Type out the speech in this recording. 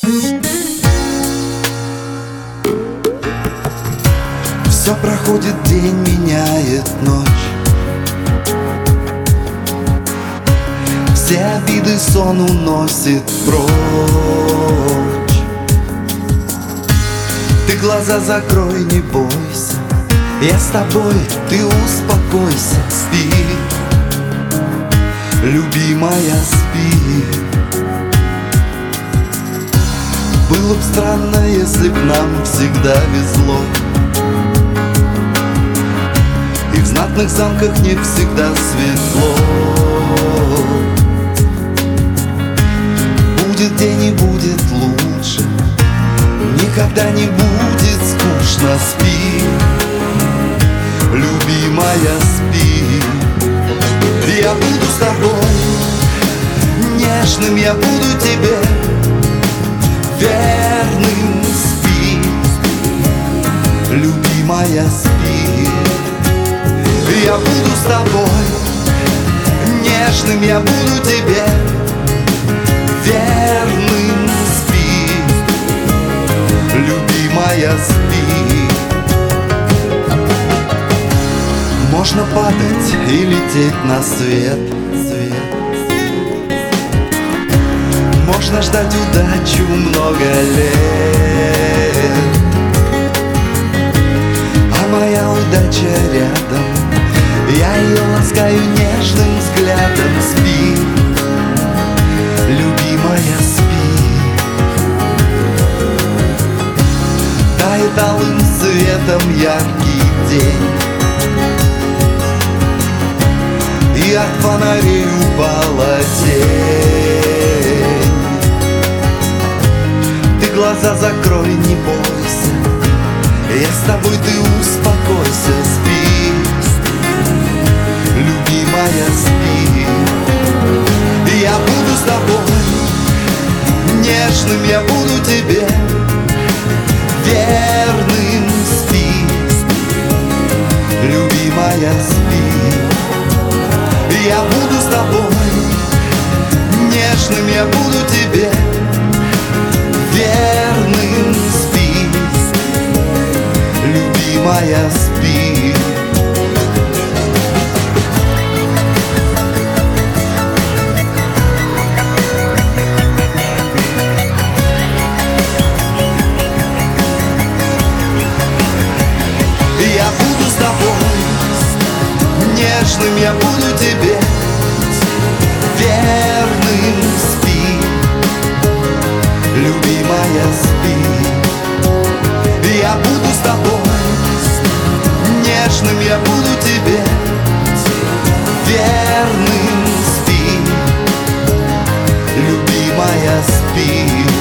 Все проходит, день меняет ночь. Все обиды сон уносит прочь. Ты глаза закрой, не бойся, я с тобой, ты успокойся. Спи, любимая, спи. Было б странно, если б нам всегда везло, и в знатных замках не всегда светло. Будет день и будет лучше, никогда не будет скучно. Спи, любимая, спи. Я буду с тобой, нежным я буду тебе, верным. Спи, любимая, спи. Я буду с тобой, нежным я буду тебе, верным. Спи, любимая, спи. Можно падать и лететь на свет. Можно ждать удачу много лет, а моя удача рядом, я ее ласкаю нежным взглядом. Спи, любимая, спи. Тает алым светом яркий день, и от фонарей упала тень. Ты глаза закрой, не бойся, я с тобой, ты успокойся. Спи, любимая, спи. Я буду с тобой, нежным я буду тебе, верным. Спи, любимая, спи. Я буду с тобой, нежным я буду тебе, верным. Спи, любимая, спи. Я буду с тобой, нежным я буду тебе, верным. Спи, любимая, спи. Я буду с тобой, нежным я буду тебе, верным. Спи, любимая, спи.